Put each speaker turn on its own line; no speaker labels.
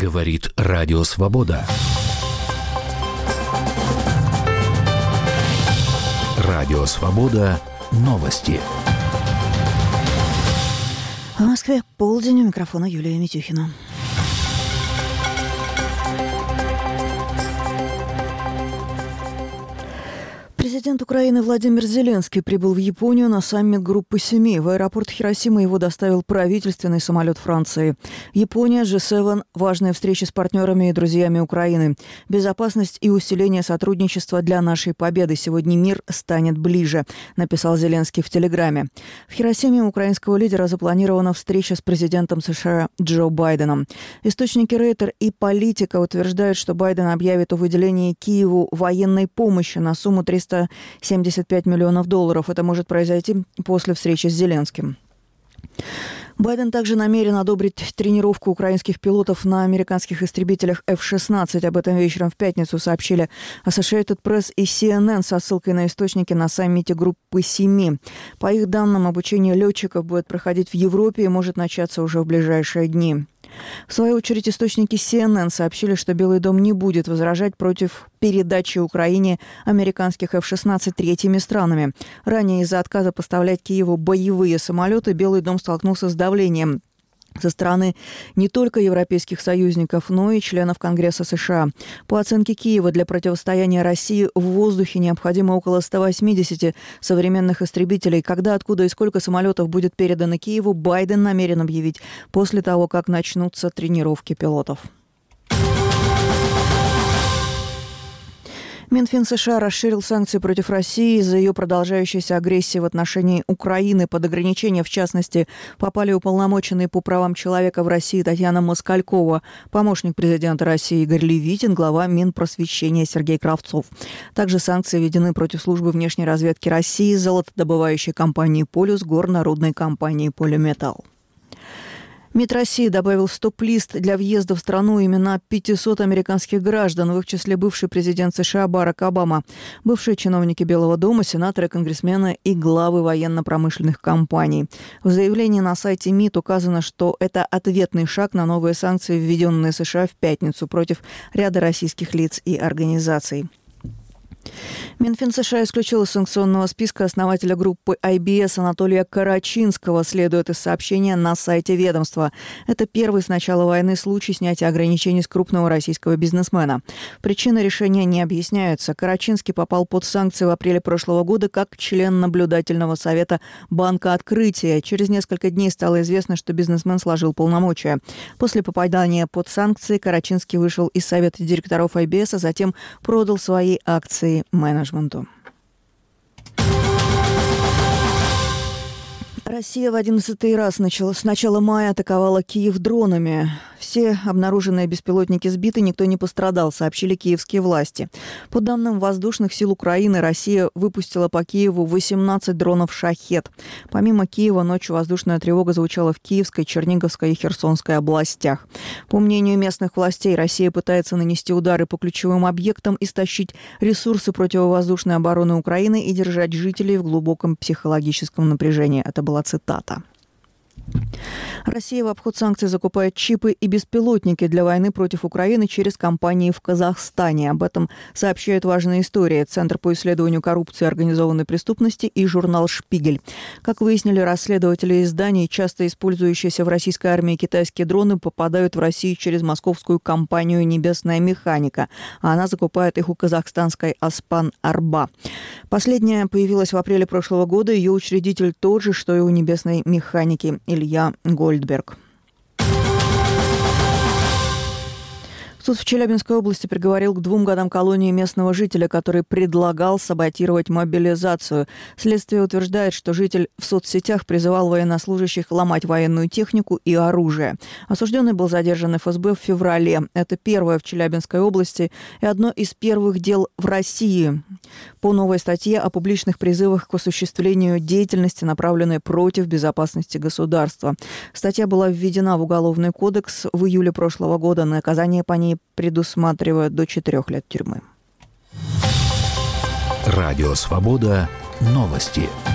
Говорит Радио Свобода. Радио Свобода. Новости.
В Москве полдень, у микрофона Юлия Митюхина. Президент Украины Владимир Зеленский прибыл в Японию на саммит Группы Семи. В аэропорт Хиросимы его доставил правительственный самолет Франции. Япония, G7 – важная встреча с партнерами и друзьями Украины. Безопасность и усиление сотрудничества для нашей победы. Сегодня мир станет ближе, написал Зеленский в Телеграме. В Хиросиме у украинского лидера запланирована встреча с президентом США Джо Байденом. Источники Рейтер и Политика утверждают, что Байден объявит о выделении Киеву военной помощи на сумму $375 миллионов. Это может произойти после встречи с Зеленским. Байден также намерен одобрить тренировку украинских пилотов на американских истребителях F-16. Об этом вечером в пятницу сообщили Associated Press и CNN со ссылкой на источники на саммите Группы Семи. По их данным, обучение летчиков будет проходить в Европе и может начаться уже в ближайшие дни. В свою очередь, источники CNN сообщили, что Белый дом не будет возражать против передачи Украине американских F-16 третьими странами. Ранее из-за отказа поставлять Киеву боевые самолеты Белый дом столкнулся с давлением со стороны не только европейских союзников, но и членов Конгресса США. По оценке Киева, для противостояния России в воздухе необходимо около 180 современных истребителей. Когда, откуда и сколько самолетов будет передано Киеву, Байден намерен объявить после того, как начнутся тренировки пилотов. Минфин США расширил санкции против России из-за ее продолжающейся агрессии в отношении Украины. Под ограничения, в частности, попали уполномоченные по правам человека в России Татьяна Москалькова, помощник президента России Игорь Левитин, глава Минпросвещения Сергей Кравцов. Также санкции введены против службы внешней разведки России, золотодобывающей компании «Полюс», горнорудной компании «Полиметалл». МИД России добавил в стоп-лист для въезда в страну имена 500 американских граждан, в их числе бывший президент США Барак Обама, бывшие чиновники Белого дома, сенаторы, конгрессмены и главы военно-промышленных компаний. В заявлении на сайте МИД указано, что это ответный шаг на новые санкции, введенные США в пятницу против ряда российских лиц и организаций. Минфин США исключил из санкционного списка основателя группы IBS Анатолия Карачинского, следует из сообщения на сайте ведомства. Это первый с начала войны случай снятия ограничений с крупного российского бизнесмена. Причины решения не объясняются. Карачинский попал под санкции в апреле прошлого года как член наблюдательного совета Банка Открытия. Через несколько дней стало известно, что бизнесмен сложил полномочия. После попадания под санкции Карачинский вышел из совета директоров IBS, а затем продал свои акции менеджменту. Россия в 11-й раз с начала мая атаковала Киев дронами. Все обнаруженные беспилотники сбиты, никто не пострадал, сообщили киевские власти. По данным воздушных сил Украины, Россия выпустила по Киеву 18 дронов «Шахед». Помимо Киева, ночью воздушная тревога звучала в Киевской, Черниговской и Херсонской областях. По мнению местных властей, Россия пытается нанести удары по ключевым объектам, истощить ресурсы противовоздушной обороны Украины и держать жителей в глубоком психологическом напряжении. Это была цитата. Россия в обход санкций закупает чипы и беспилотники для войны против Украины через компании в Казахстане. Об этом сообщают «Важная история», Центр по исследованию коррупции и организованной преступности и журнал «Шпигель». Как выяснили расследователи изданий, часто использующиеся в российской армии китайские дроны попадают в Россию через московскую компанию «Небесная механика», а она закупает их у казахстанской «Аспан Арба». Последняя появилась в апреле прошлого года. Ее учредитель тот же, что и у «Небесной механики» Илья Гольдберг. Суд в Челябинской области приговорил к 2 годам колонии местного жителя, который предлагал саботировать мобилизацию. Следствие утверждает, что житель в соцсетях призывал военнослужащих ломать военную технику и оружие. Осужденный был задержан ФСБ в феврале. Это первое в Челябинской области и одно из первых дел в России по новой статье о публичных призывах к осуществлению деятельности, направленной против безопасности государства. Статья была введена в Уголовный кодекс в июле прошлого года. Наказание по ней предусматривают до 4 лет тюрьмы.
Радио Свобода. Новости.